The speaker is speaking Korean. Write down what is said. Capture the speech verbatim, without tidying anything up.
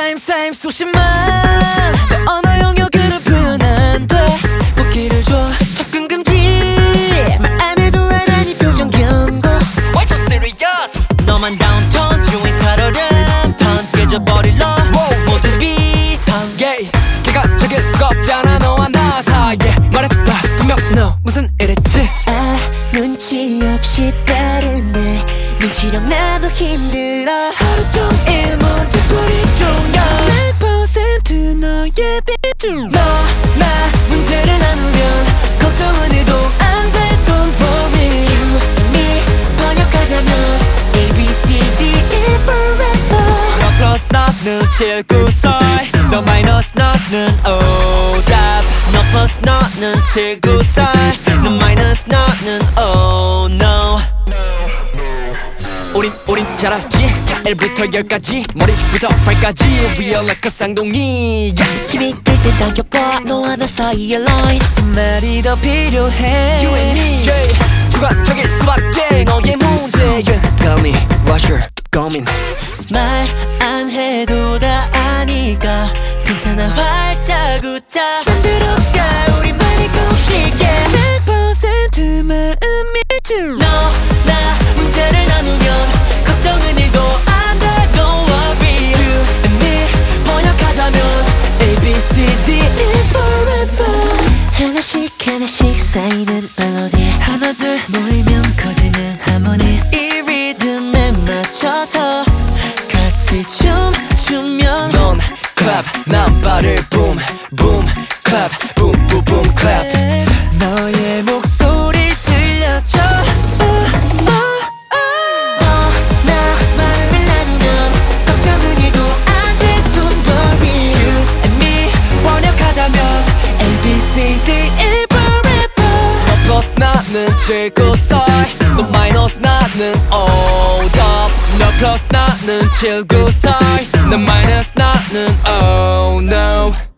same same 수십만 내 언어 영역으로 표현 안돼 보기를 줘 접근 금지 말 안 해도 알아니 표정 경고 Why so serious 너만 다운톤 주인 살얼음 판 깨져버릴 너 모두 비상 yeah. 걔가 저길 수가 없잖아 너와 나 사이에 말해봐 분명 너 무슨 일했지 아 눈치 없이 빠르네 눈치랑 나도 힘들어 하루 종일 문제풀이 중이야 백 퍼센트 너의 비중 너 나 문제를 나누면 걱정은 해도 안돼 don't worry You and me 번역하자면 A B C D E forever 너 플러스 너는 칠구설 너 마이너스 너는 오답 너 플러스 너는 칠구설 너 마이너스 너는 oh no 우린 우린 잘 알지 일부터 열까지 머리부터 발까지 Real like a 쌍둥이 yeah. 힘이 들 땐 당겨봐 너와 나 사이의 line 무슨 말이 더 필요해 You and me yeah. 주관적일 수밖에 너의 문제야 Tell me what's your 고민 말 안 해도 다 아니까 괜찮아 활짝 웃자 만들어 가 우리만의 공식에 백 퍼센트 마음이 중 너 나 문제를 나누면 걱정은 일도 안돼 don't worry You and me 번역하자면 A B C D E forever 하나씩 하나씩 쌓이는 멜로디 하나 둘 모이면 커지는 하모니 이 리듬에 맞춰서 같이 춤추면 넌 clap 난 발을 boom boom clap boom boom boom clap 너의 목소리를 들려줘 어, 어, 어. 너나 마음을 나누면 걱정은 일도 안돼 don't worry You and me 번역하자면 A B C D E forever 너 플러스 나는 칠구설 너 마이너스 나는 오답 너 플러스 나는 칠구설 너 마이너스 나는 oh no